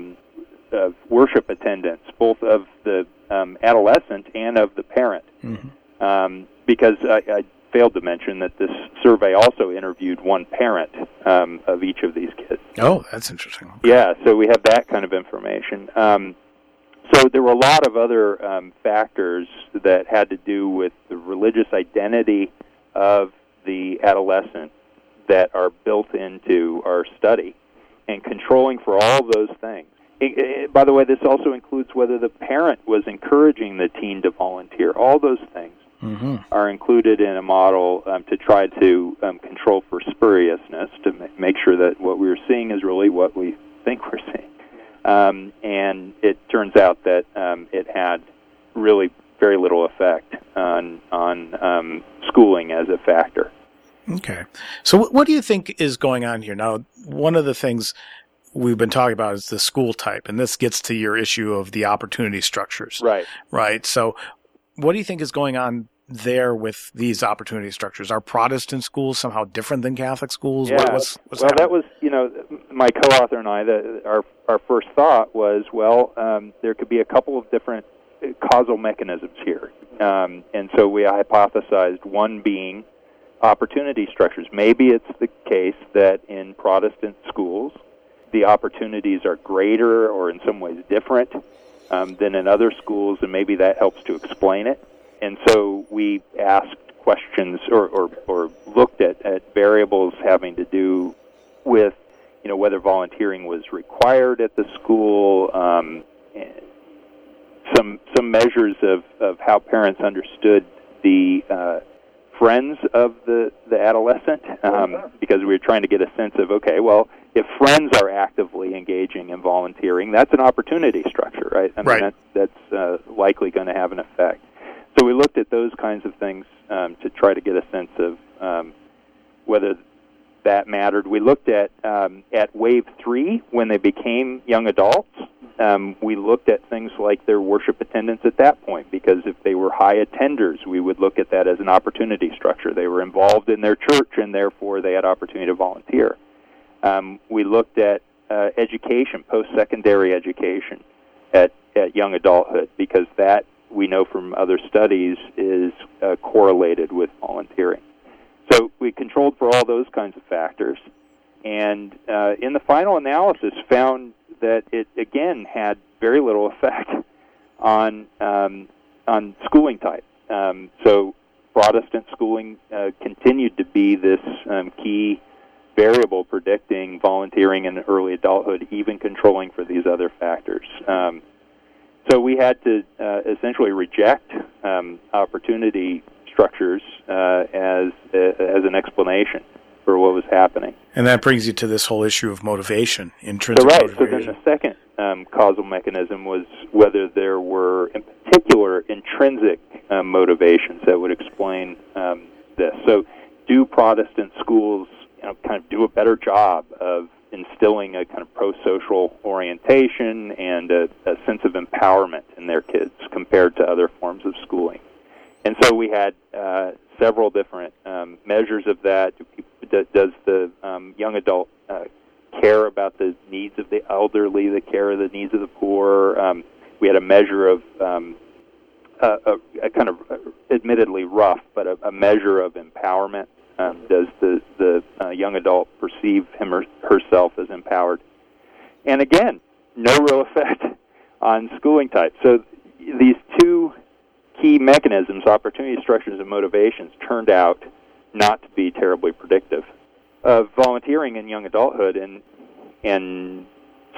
worship attendance, both of the adolescent and of the parent. Because I failed to mention that this survey also interviewed one parent of each of these kids. Oh, that's interesting. Okay. Yeah, so we have that kind of information. So there were a lot of other factors that had to do with the religious identity of the adolescent that are built into our study, and controlling for all those things. By the way, this also includes whether the parent was encouraging the teen to volunteer. All those things are included in a model to try to control for spuriousness, to make sure that what we were seeing is really what we think we're seeing. And it turns out that it had really very little effect on schooling as a factor. Okay. So what do you think is going on here? Now, one of the things we've been talking about is the school type, and this gets to your issue of the opportunity structures. Right. Right. So what do you think is going on there with these opportunity structures? Are Protestant schools somehow different than Catholic schools? Yeah. What's well, that was, my co-author and I, our first thought was, there could be a couple of different causal mechanisms here. And so we hypothesized one being opportunity structures. Maybe it's the case that in Protestant schools, the opportunities are greater or in some ways different than in other schools, and maybe that helps to explain it. And so we asked questions or looked at variables having to do with, whether volunteering was required at the school, some measures of how parents understood the friends of the adolescent, because we were trying to get a sense of, if friends are actively engaging in volunteering, that's an opportunity structure, right? I mean, that's likely going to have an effect. So we looked at those kinds of things to try to get a sense of whether that mattered. We looked at Wave 3, when they became young adults. We looked at things like their worship attendance at that point, because if they were high attenders, we would look at that as an opportunity structure. They were involved in their church, and therefore they had opportunity to volunteer. We looked at education, post-secondary education at young adulthood, because that, we know from other studies, is correlated with volunteering. So we controlled for all those kinds of factors, and in the final analysis found that it, again, had very little effect on schooling type. So Protestant schooling continued to be this key variable predicting volunteering in early adulthood, even controlling for these other factors. So we had to essentially reject opportunity structures as an explanation for what was happening. And that brings you to this whole issue of motivation, intrinsic motivation. So then the second causal mechanism was whether there were, in particular, intrinsic motivations that would explain this. So do Protestant schools kind of do a better job of instilling a kind of pro-social orientation and a sense of empowerment in their kids compared to other forms of schooling? And so we had several different measures of that. Does the young adult care about the needs of the elderly, the care of the needs of the poor? We had a measure of a kind of admittedly rough, but a measure of empowerment. Does the young adult perceive him or herself as empowered? And again, no real effect on schooling type. So these two key mechanisms, opportunity structures and motivations, turned out not to be terribly predictive of volunteering in young adulthood. And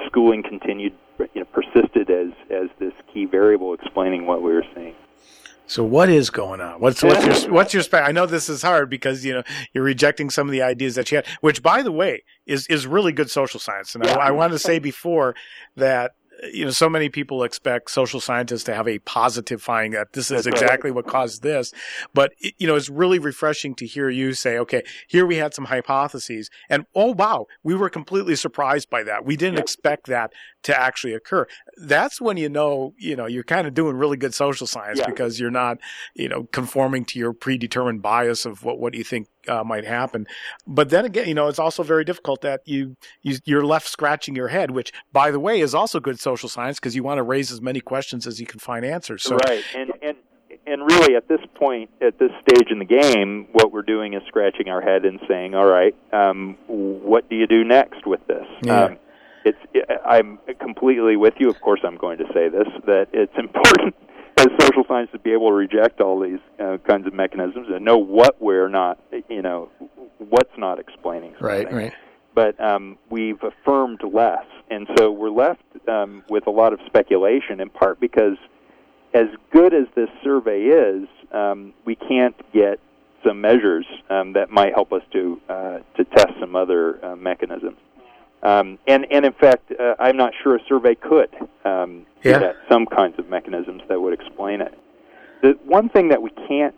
schooling continued, persisted as this key variable explaining what we were seeing. So what is going on? What's your I know this is hard because you're rejecting some of the ideas that you had, which by the way is really good social science. And I wanted to say before that so many people expect social scientists to have a positive finding that this is exactly what caused this. But, it's really refreshing to hear you say, okay, here we had some hypotheses and, oh, wow, we were completely surprised by that. We didn't expect that to actually occur. That's when you're kind of doing really good social science because you're not, conforming to your predetermined bias of what you think might happen. But then again, it's also very difficult that you're left scratching your head, which, by the way, is also good social science because you want to raise as many questions as you can find answers. So, right, and really at this point, at this stage in the game, what we're doing is scratching our head and saying, all right, what do you do next with this? Yeah. I'm completely with you. Of course, I'm going to say this, that it's important as social science to be able to reject all these kinds of mechanisms and know what we're not, what's not explaining something. Right. But we've affirmed less, and so we're left with a lot of speculation, in part because as good as this survey is, we can't get some measures that might help us to test some other mechanisms. And in fact, I'm not sure a survey could get some kinds of mechanisms that would explain it. The one thing that we can't,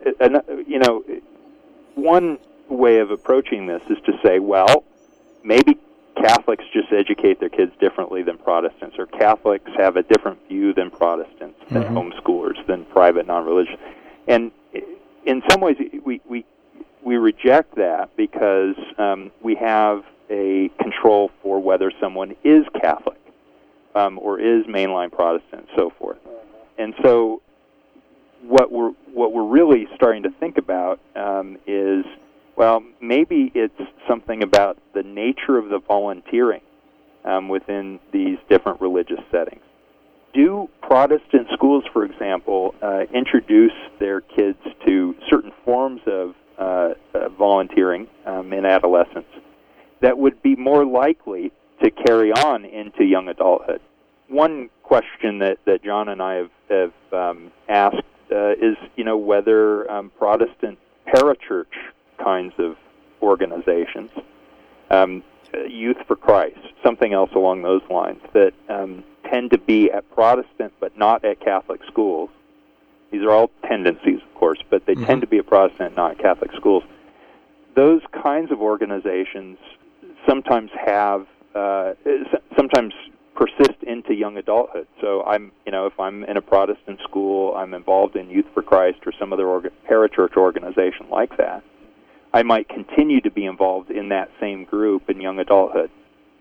one way of approaching this is to say, well, maybe Catholics just educate their kids differently than Protestants, or Catholics have a different view than Protestants, than homeschoolers, than private non-religious. And in some ways, we reject that because we have a control for whether someone is Catholic or is mainline Protestant, and so forth. And so, what we're really starting to think about is, well, maybe it's something about the nature of the volunteering within these different religious settings. Do Protestant schools, for example, introduce their kids to certain forms of volunteering in adolescence that would be more likely to carry on into young adulthood? One question that John and I have asked is, whether Protestant parachurch kinds of organizations, Youth for Christ, something else along those lines, that tend to be at Protestant but not at Catholic schools. These are all tendencies, of course, but they tend to be at Protestant, not at Catholic schools. Those kinds of organizations sometimes sometimes persist into young adulthood. So if I'm in a Protestant school, I'm involved in Youth for Christ or some other parachurch organization like that, I might continue to be involved in that same group in young adulthood.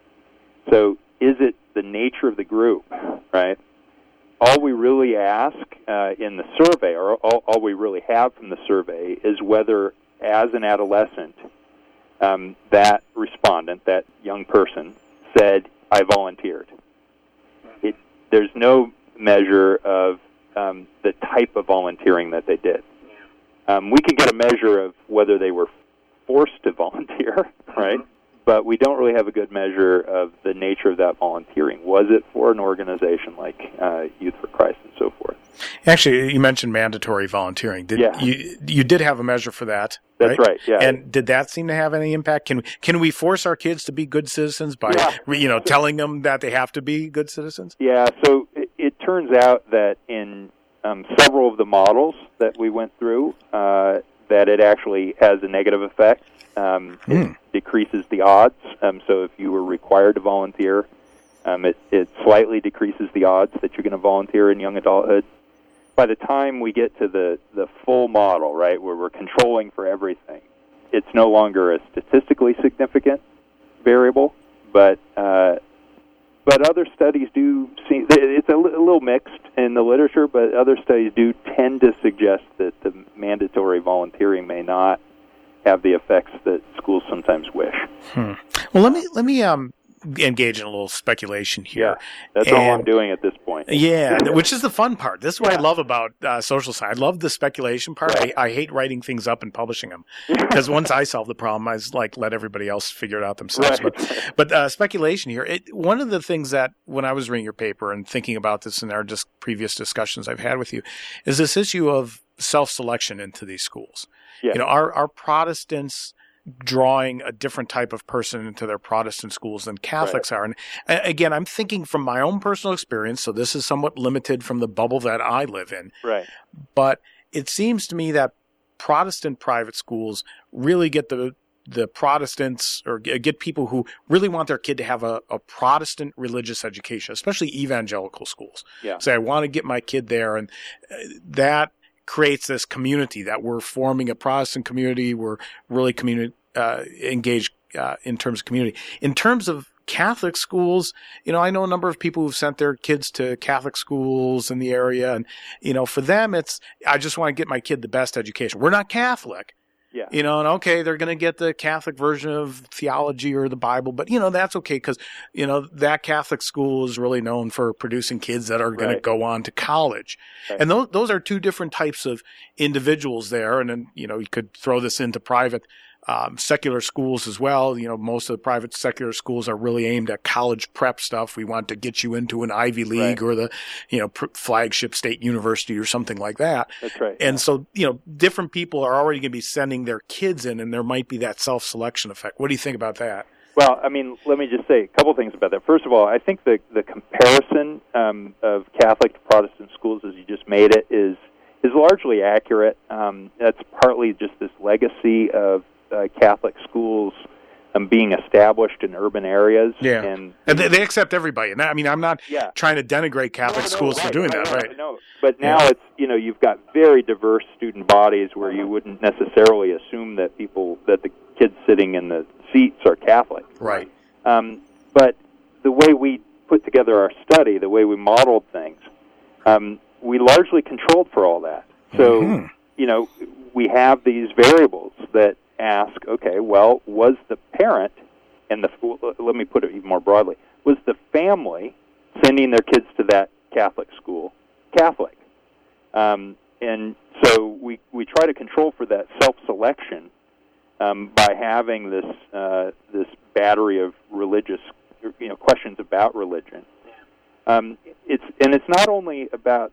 So is it the nature of the group, right? All we really ask in the survey, or all we really have from the survey, is whether, as an adolescent, that respondent, that young person, said, I volunteered. There's no measure of the type of volunteering that they did. We can get a measure of whether they were forced to volunteer, right? But we don't really have a good measure of the nature of that volunteering. Was it for an organization like Youth for Christ and so forth? Actually, you mentioned mandatory volunteering. You did have a measure for that. That's right. Yeah. And did that seem to have any impact? Can we force our kids to be good citizens by telling them that they have to be good citizens? Yeah. So it turns out that in several of the models that we went through, that it actually has a negative effect. It decreases the odds. So if you were required to volunteer, it slightly decreases the odds that you're going to volunteer in young adulthood. By the time we get to the full model, right, where we're controlling for everything, it's no longer a statistically significant variable, but other studies do seem, it's a little mixed in the literature, but other studies do tend to suggest that the mandatory volunteering may not have the effects that schools sometimes wish. Well, let me engage in a little speculation here. Yeah, that's all I'm doing at this point. Yeah, which is the fun part. This is what I love about social science. I love the speculation part. Right. I hate writing things up and publishing them because once I solve the problem, I just let everybody else figure it out themselves. Right. But speculation here. One of the things that when I was reading your paper and thinking about this in our previous discussions I've had with you is this issue of self-selection into these schools. Yeah. You know, are Protestants drawing a different type of person into their Protestant schools than Catholics are? And again, I'm thinking from my own personal experience, so this is somewhat limited from the bubble that I live in. Right. But it seems to me that Protestant private schools really get the Protestants or get people who really want their kid to have a Protestant religious education, especially evangelical schools. Yeah. Say, I want to get my kid there, and that creates this community that we're forming a Protestant community. We're really engaged in terms of community. In terms of Catholic schools, you know, I know a number of people who've sent their kids to Catholic schools in the area, and you know, for them, it's I just want to get my kid the best education. We're not Catholic. Yeah. You know, and okay, they're going to get the Catholic version of theology or the Bible, but you know, that's okay because, you know, that Catholic school is really known for producing kids that are going to go on to college. Right. And those are two different types of individuals there. And then, you know, you could throw this into private secular schools as well. You know, most of the private secular schools are really aimed at college prep stuff. We want to get you into an Ivy League or the, you know, flagship state university or something like that. That's right. And so, you know, different people are already going to be sending their kids in, and there might be that self-selection effect. What do you think about that? Well, I mean, let me just say a couple things about that. First of all, I think the comparison of Catholic to Protestant schools, as you just made it, is largely accurate. That's partly just this legacy of Catholic schools being established in urban areas. Yeah. And they accept everybody. And I mean, I'm not Yeah. trying to denigrate Catholic schools for doing that, right? No, but now it's, you know, you've got very diverse student bodies where you wouldn't necessarily assume that the kids sitting in the seats are Catholic. Right. But the way we put together our study, the way we modeled things, we largely controlled for all that. So, you know, we have these variables that ask, okay, well, was the parent, and let me put it even more broadly, was the family sending their kids to that Catholic school Catholic? And so we try to control for that self-selection by having this battery of religious, you know, questions about religion. It's not only about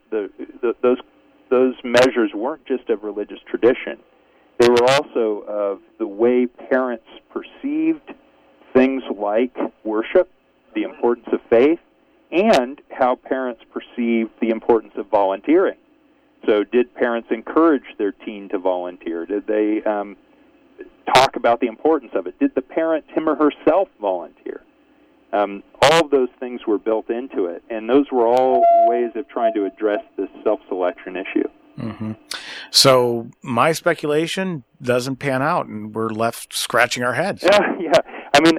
those measures weren't just of religious tradition. They were also of the way parents perceived things like worship, the importance of faith, and how parents perceived the importance of volunteering. So did parents encourage their teen to volunteer? Did they talk about the importance of it? Did the parent, him or herself, volunteer? All of those things were built into it, and those were all ways of trying to address this self-selection issue. Mm-hmm. So my speculation doesn't pan out, and we're left scratching our heads. Yeah. I mean,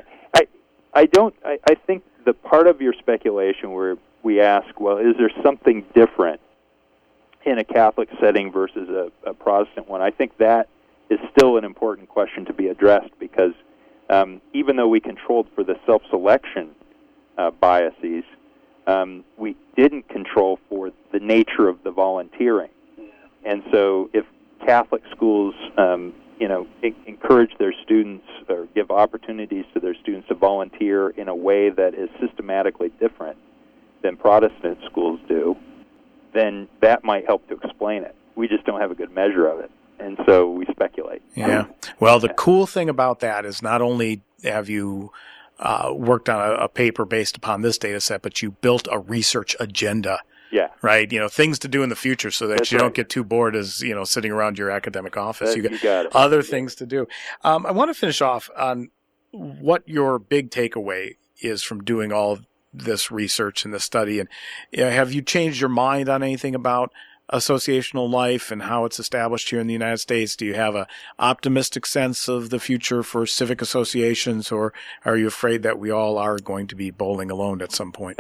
I think the part of your speculation where we ask, well, is there something different in a Catholic setting versus a Protestant one? I think that is still an important question to be addressed because even though we controlled for the self-selection biases, we didn't control for the nature of the volunteering. And so if Catholic schools, encourage their students or give opportunities to their students to volunteer in a way that is systematically different than Protestant schools do, then that might help to explain it. We just don't have a good measure of it, and so we speculate. Yeah. Well, the cool thing about that is not only have you worked on a paper based upon this data set, but you built a research agenda. Yeah. Right. You know, things to do in the future so that That's you right. don't get too bored as, you know, sitting around your academic office. You got it. Other things to do. I want to finish off on what your big takeaway is from doing all of this research and this study. And have you changed your mind on anything about associational life and how it's established here in the United States? Do you have a optimistic sense of the future for civic associations, or are you afraid that we all are going to be bowling alone at some point?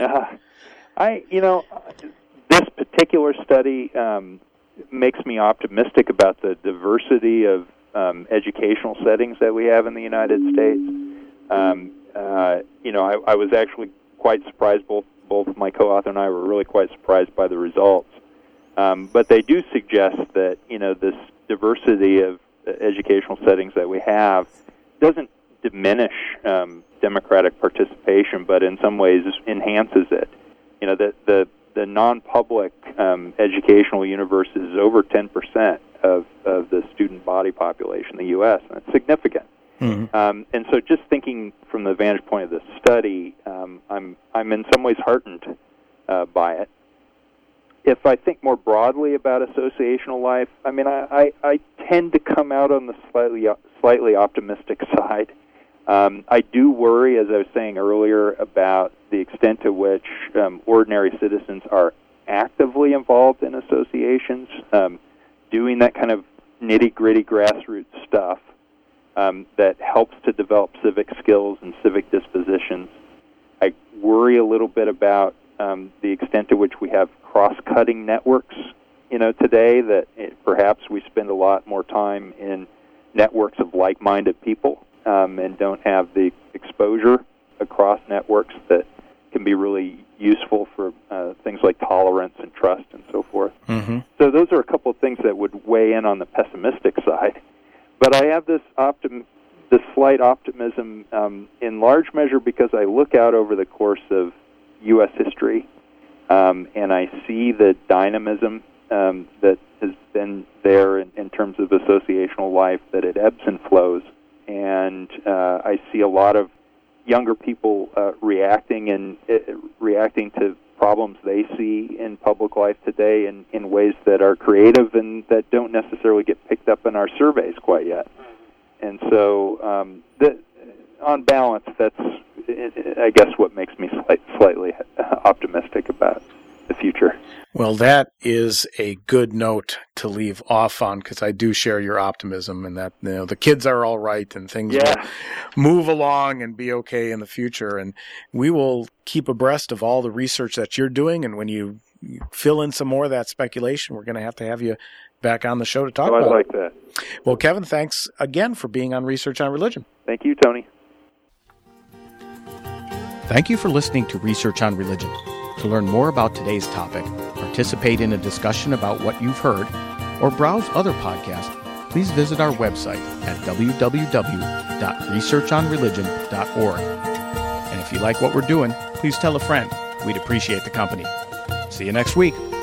This particular study makes me optimistic about the diversity of educational settings that we have in the United States. I was actually quite surprised both both my co-author and I were really quite surprised by the results. But they do suggest that, this diversity of educational settings that we have doesn't diminish democratic participation, but in some ways enhances it. The non-public educational universe is over 10% of the student body population in the U.S., and it's significant. Mm-hmm. And so just thinking from the vantage point of this study, I'm in some ways heartened by it. If I think more broadly about associational life, I tend to come out on the slightly optimistic side. I do worry, as I was saying earlier, about the extent to which ordinary citizens are actively involved in associations, doing that kind of nitty-gritty grassroots stuff that helps to develop civic skills and civic dispositions. I worry a little bit about the extent to which we have cross-cutting networks, today, that perhaps we spend a lot more time in networks of like-minded people and don't have the exposure across networks that can be really useful for things like tolerance and trust and so forth. Mm-hmm. So those are a couple of things that would weigh in on the pessimistic side. But I have this slight optimism in large measure because I look out over the course of U.S. history and I see the dynamism that has been there in terms of associational life, that it ebbs and flows. And I see a lot of younger people reacting to problems they see in public life today in ways that are creative and that don't necessarily get picked up in our surveys quite yet. And so, on balance, that's, I guess, what makes me slightly optimistic about the future. Well, that is a good note to leave off on, because I do share your optimism and that the kids are all right and things will move along and be okay in the future. And we will keep abreast of all the research that you're doing. And when you fill in some more of that speculation, we're going to have you back on the show to talk about it. I like that. Well, Kevin, thanks again for being on Research on Religion. Thank you, Tony. Thank you for listening to Research on Religion. To learn more about today's topic, participate in a discussion about what you've heard, or browse other podcasts, please visit our website at www.researchonreligion.org. And if you like what we're doing, please tell a friend. We'd appreciate the company. See you next week.